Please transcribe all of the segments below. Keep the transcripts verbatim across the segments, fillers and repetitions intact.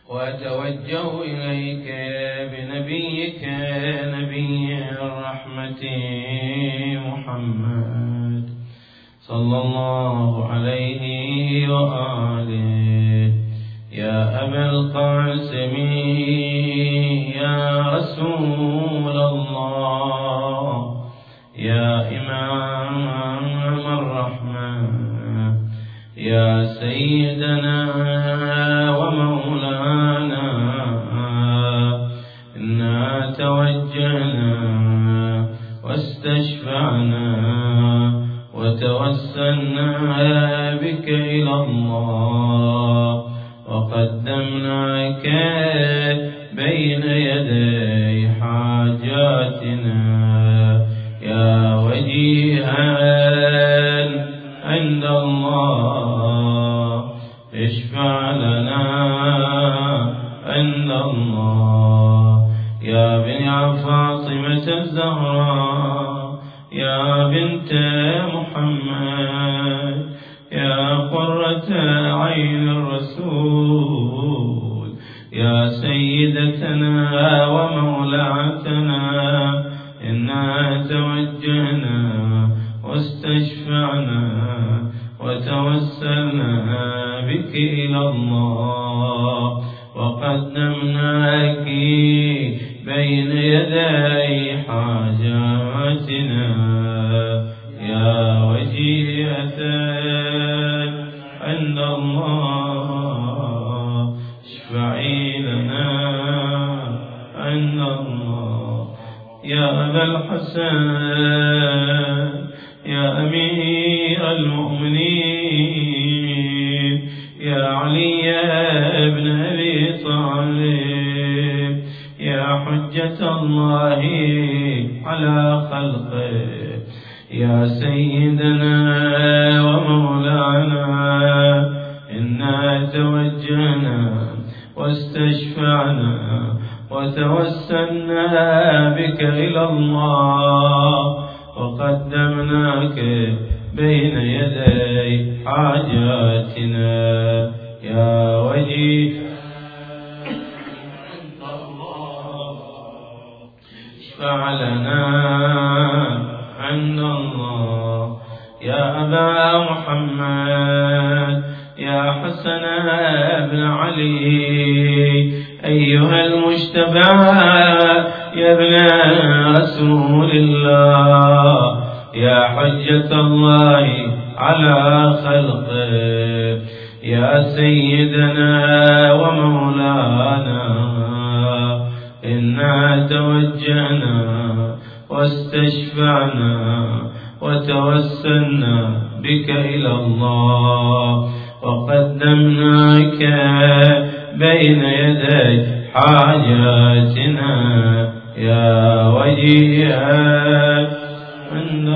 وأتوجه إليك بنبيك نبي الرحمة محمد صلى الله عليه وآله. يا أبا القاسم يا رسول الله، يا إمام الرحمة، يا سيدنا ومولانا، إنا توجهنا واستشفعنا وتوسلنا بك إلى الله، وقدمناك بين يدي حاجاتنا يا وجيها عند الله، اشفع لنا عند الله. يا بنت فاطمة الزهراء، يا بنت محمد، يا قرة عين الرسول، يا سيدتنا ومولاتنا، إنا توجهنا واستشفعنا وتوسلنا بك إلى الله، وقدمناك بين يدي حاجاتنا يا وجيهة عند الله، اشفعي لنا عند الله. يا أبا الحسن، يا أمير المؤمنين، يا علي بن أبي طالب، يا حجة الله على خلقه، يا سيدنا ومولانا، إنا توجهنا واستشفعنا وتوسلنا بك إلى الله، وقدمناك بين يدي حاجاتنا يا وجيه عند الله، اشفع لنا عند الله. يا أبا محمد، يا حسن بن علي، أيها المجتبى يا ابن رسول الله، يا حجة الله على خلقه، يا سيدنا ومولانا، إنا توجهنا واستشفعنا وتوسلنا بك إلى الله، وقدمناك بين يدي حاجاتنا يا وجيها عند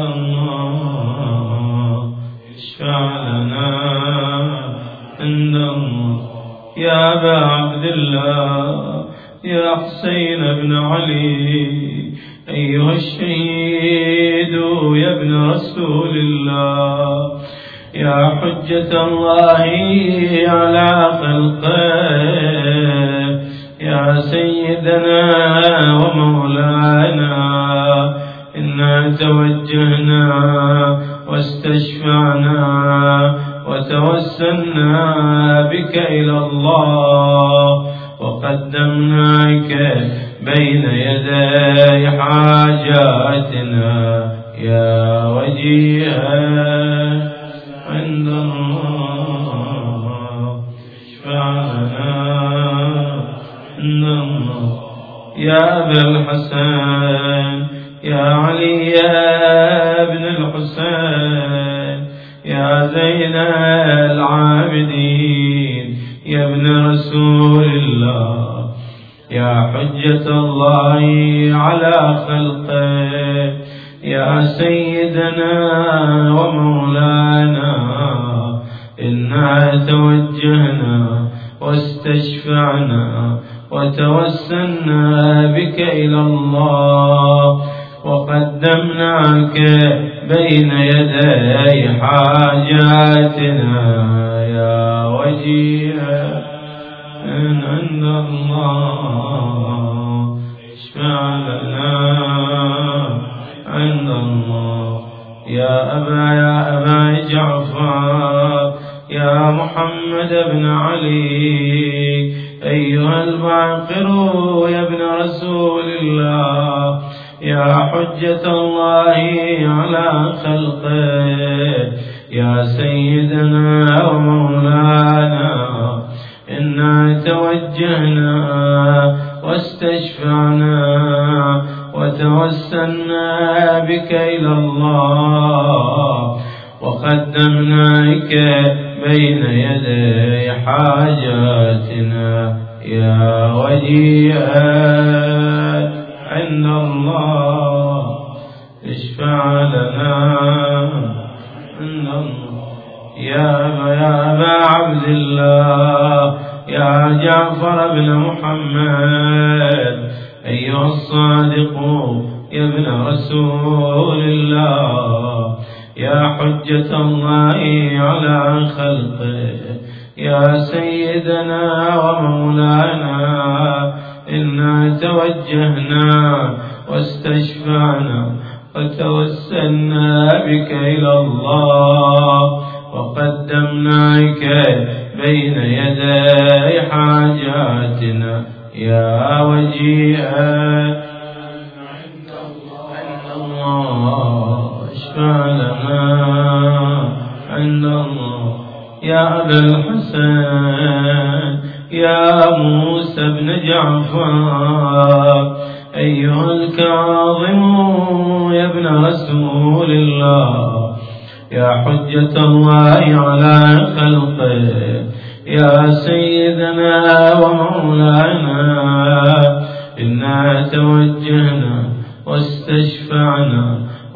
الله، اشفع لنا عند الله. يا أبا عبد الله، يا حسين بن علي، أيها الشهيد يا ابن رسول الله، يا حجة الله على خلقه، يا سيدنا ومولانا، إنا توجهنا واستشفعنا وتوسلنا بك إلى الله، وقدمناك بين يدي حاجاتنا يا وجيها عند الله، اشفع لنا عند الله. يا أبا الحسن، يا علي بن الحسين، يا زين العابدين، يا ابن رسول الله، يا حجة الله على خلقه، يا سيدنا ومولانا، إنا توجهنا واستشفعنا وتوسلنا بك إلى الله، وقدمناك بين يدي حاجاتنا يا وجيها عند الله اشفع لنا عند الله. يا أبا يا أبا جعفر يا محمد بن علي أيها الباقر يا ابن رسول الله يا حجة الله على خلقه يا سيدنا ومولانا إنا توجهنا واستشفعنا وتوسلنا بك إلى الله وقدمناك بين يدي حاجاتنا يا وجيها عند الله اشفع لنا عند الله. يا أبا يا أبا عبد الله يا جعفر بن محمد أيها الصادق يا ابن رسول الله يا حجة الله على خلقه يا سيدنا ومولانا إنا توجهنا واستشفعنا وتوسلنا بك إلى الله وقدمناك بين يدي حاجاتنا يا وجيها عند الله اشفع لنا عند الله. يا أبا الحسن يا موسى بن جعفر أيها الكاظم يا ابن رسول الله يا حجة الله على خلقه يا سيدنا ومولانا إنا توجهنا واستشفعنا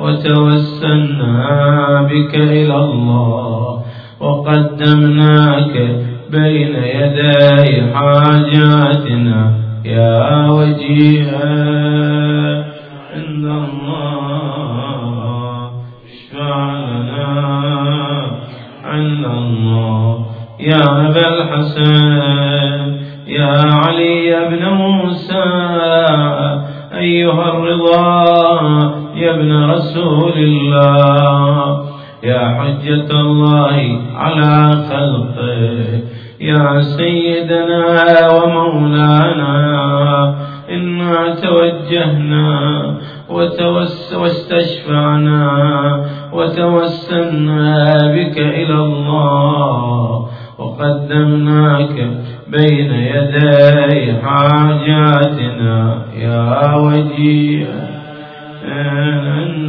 وتوسلنا بك إلى الله وقدمناك بين يدي حاجاتنا يا وجيها عند الله اشفع لنا عند الله. يا أبا الحسن يا علي بن موسى أيها الرضا يا ابن رسول الله يا حجة الله على خلقه يا سيدنا ومولانا إنا توجهنا واستشفعنا وتوسلنا بك إلى الله وقدمناك بين يدي حاجاتنا يا وجيها عند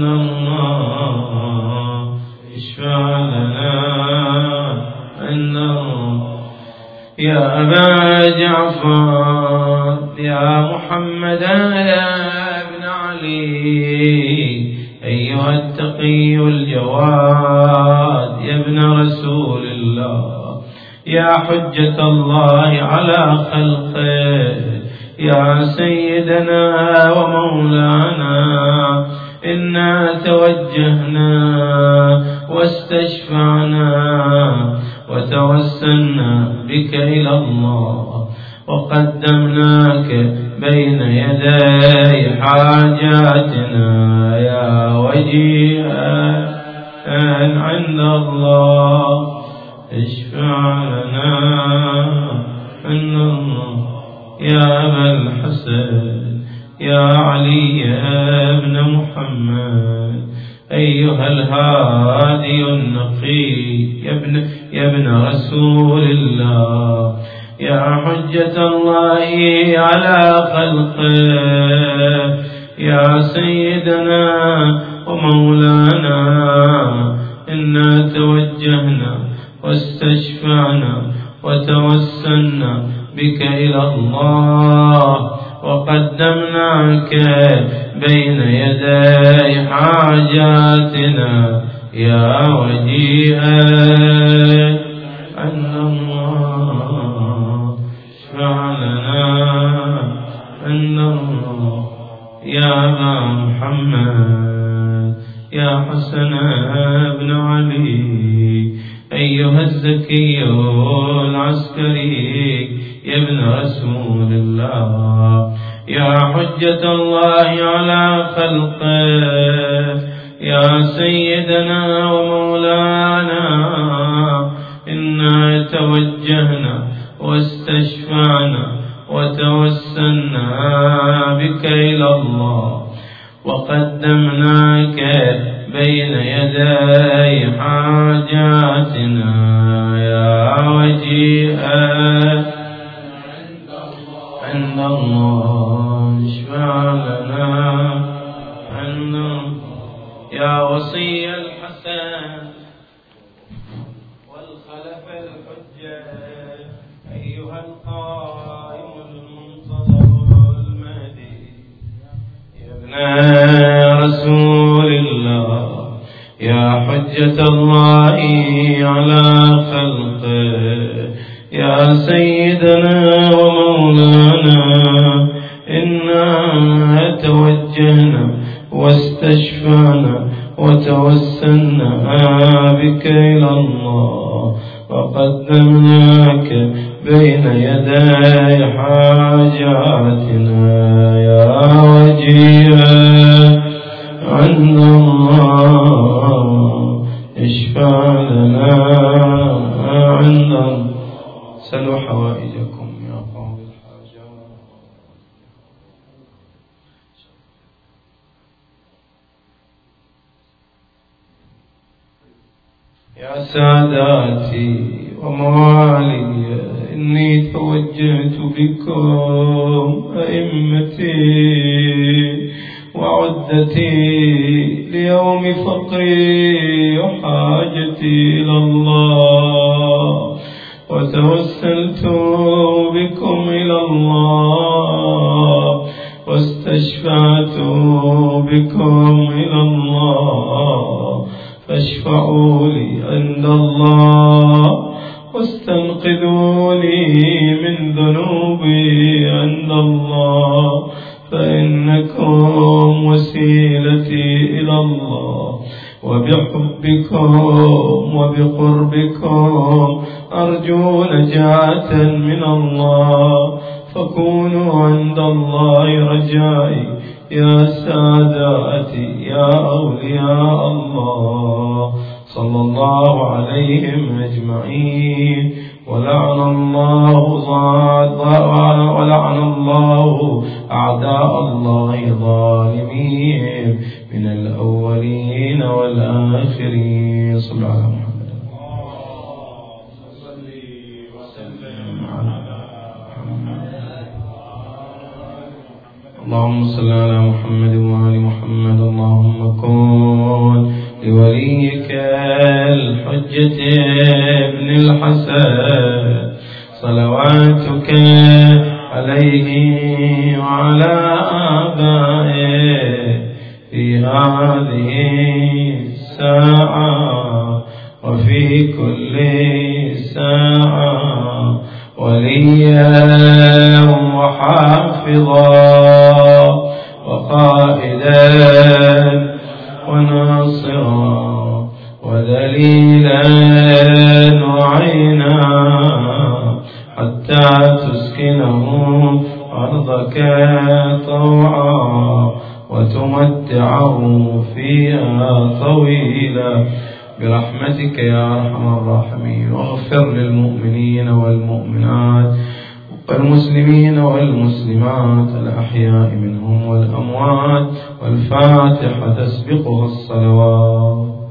الله اشفع لنا عند الله. يا أبا جعفر يا محمد يا ابن علي أيها التقي الجواد يا ابن رسول الله يا حجة الله على خلقه يا سيدنا ومولانا إنا توجهنا واستشفعنا وتوسلنا بك إلى الله وقدمناك بين يدي حاجاتنا يا وجيها عند الله اشفع لنا عند الله. يا أبا الحسن يا علي بن محمد أيها الهادي النقي يا ابن, يا ابن رسول الله يا حجة الله على خلقه يا سيدنا ومولانا إنا توجهنا واستشفعنا وتوسلنا بك إلى الله وقدمناك بين يدي حاجاتنا يا وجيها عند الله اشفع لنا عند الله. يا أبا محمد يا حسن بن علي أيها الزكي العسكري يا ابن رسول الله، يا حجة الله على خلقه، يا سيدنا ومولانا، إنا توجهنا واستشفعنا وتوسلنا بك إلى الله، وقدمناك بين يدي حاجاتنا يا وجيها عند الله، اشفع لنا عنا يا وصي الحسن والخلف الحجة، أيها القائم المنتظر المهدي، يا ابن رسول الله، يا حجة الله على خلقه، يا سيدنا ومولانا، إنا توجهنا واستشفعنا وتوسلنا بك إلى الله، وقدمناك بين يدي حاجاتنا يا وجيها عند الله، اشفع لنا عند الله. سلوا حوائجكم يا قوم الحاجات. يا ساداتي وموالي، إني توجهت بكم أئمتي وعدتي ليوم فقري وحاجتي إلى الله، وتوسلت بكم إلى الله، واستشفعت بكم إلى الله، فاشفعوا لي عند الله، واستنقذوني من ذنوبي عند الله، فإنكم وسيلتي إلى الله، وبحبكم وبقربكم أرجو نجاة من الله، فكونوا عند الله رجائي يا ساداتي يا أولياء الله، صلى الله عليهم أجمعين، ولعن الله ولعن الله أعداء الله ظالمين من الأولين والآخرين. صلى الله عليه وسلم. اللهم صل على محمد وآل محمد. اللهم كن لوليك الحجة ابن الحسن صلواتك عليه وعلى آبائه في هذه الساعة وفي كل ساعة، وليا وحافظا وقائدا وناصرا ودليلا وعينا، حتى تسكنه أرضك طوعا وتمتعه فيها طويلا برحمتك يا أرحم الراحمين. واغفر للمؤمنين والمؤمنات والمسلمين والمسلمات الأحياء منهم والأموات. والفاتحة تسبقها الصلوات.